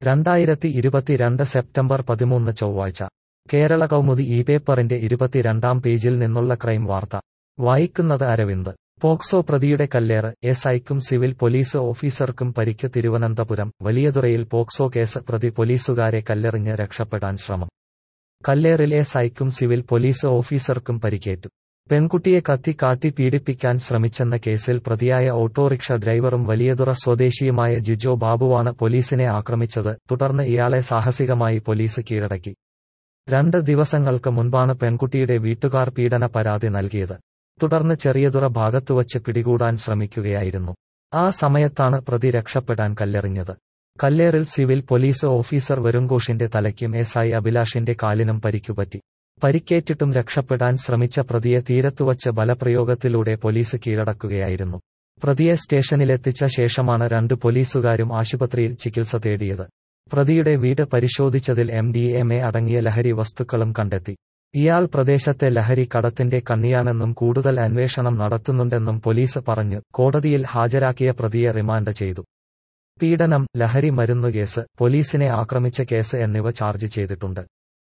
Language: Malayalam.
2022 സെപ്റ്റംബർ 13 ചൊവ്വാഴ്ച കേരള കൗമുദി ഈ പേപ്പറിന്റെ 22-ാം പേജിൽ നിന്നുള്ള ക്രൈം വാർത്ത വായിക്കുന്നത് അരവിന്ദ്. പോക്സോ പ്രതിയുടെ കല്ലേറ്, എസ്ഐക്കും സിവിൽ പോലീസ് ഓഫീസർക്കും പരിക്ക്. തിരുവനന്തപുരം വലിയതുറയിൽ പോക്സോ കേസ് പ്രതി പോലീസുകാരെ കല്ലെറിഞ്ഞ് രക്ഷപ്പെടാൻ ശ്രമം. കല്ലേറിൽ എസ്ഐക്കും സിവിൽ പോലീസ് ഓഫീസർക്കും പരിക്കേറ്റു. പെൺകുട്ടിയെ കത്തിക്കാട്ടി പീഡിപ്പിക്കാൻ ശ്രമിച്ചെന്ന കേസിൽ പ്രതിയായ ഓട്ടോറിക്ഷ ഡ്രൈവറും വലിയതുറ സ്വദേശിയുമായ ജിജോ ബാബുവാണ് പോലീസിനെ ആക്രമിച്ചത്. തുടർന്ന് ഇയാളെ സാഹസികമായി പോലീസ് കീഴടക്കി. 2 ദിവസങ്ങൾക്ക് മുൻപാണ് പെൺകുട്ടിയുടെ വീട്ടുകാർ പീഡന പരാതി നൽകിയത്. തുടർന്ന് ചെറിയതുറ ഭാഗത്തുവച്ച് പിടികൂടാൻ ശ്രമിക്കുകയായിരുന്നു. ആ സമയത്താണ് പ്രതി രക്ഷപ്പെടാൻ കല്ലെറിഞ്ഞത്. കല്ലേറിൽ സിവിൽ പോലീസ് ഓഫീസർ വരുൺഘോഷിന്റെ തലയ്ക്കും എസ്ഐ അഭിലാഷിന്റെ കാലിനും പരിക്കുപറ്റി. പരിക്കേറ്റിട്ടും രക്ഷപ്പെടാൻ ശ്രമിച്ച പ്രതിയെ തീരത്തുവച്ച് ബലപ്രയോഗത്തിലൂടെ പോലീസ് കീഴടക്കുകയായിരുന്നു. പ്രതിയെ സ്റ്റേഷനിലെത്തിച്ച ശേഷമാണ് 2 പോലീസുകാരും ആശുപത്രിയിൽ ചികിത്സ തേടിയത്. പ്രതിയുടെ വീട് പരിശോധിച്ചതിൽ MDMA അടങ്ങിയ ലഹരി വസ്തുക്കളും കണ്ടെത്തി. ഇയാൾ പ്രദേശത്തെ ലഹരി കടത്തിന്റെ കണ്ണിയാണെന്നും കൂടുതൽ അന്വേഷണം നടത്തുന്നുണ്ടെന്നും പോലീസ് പറഞ്ഞു. കോടതിയിൽ ഹാജരാക്കിയ പ്രതിയെ റിമാൻഡ് ചെയ്തു. പീഡനം, ലഹരി മരുന്നുകേസ്, പോലീസിനെ ആക്രമിച്ച കേസ് എന്നിവ ചാർജ് ചെയ്തിട്ടുണ്ട്.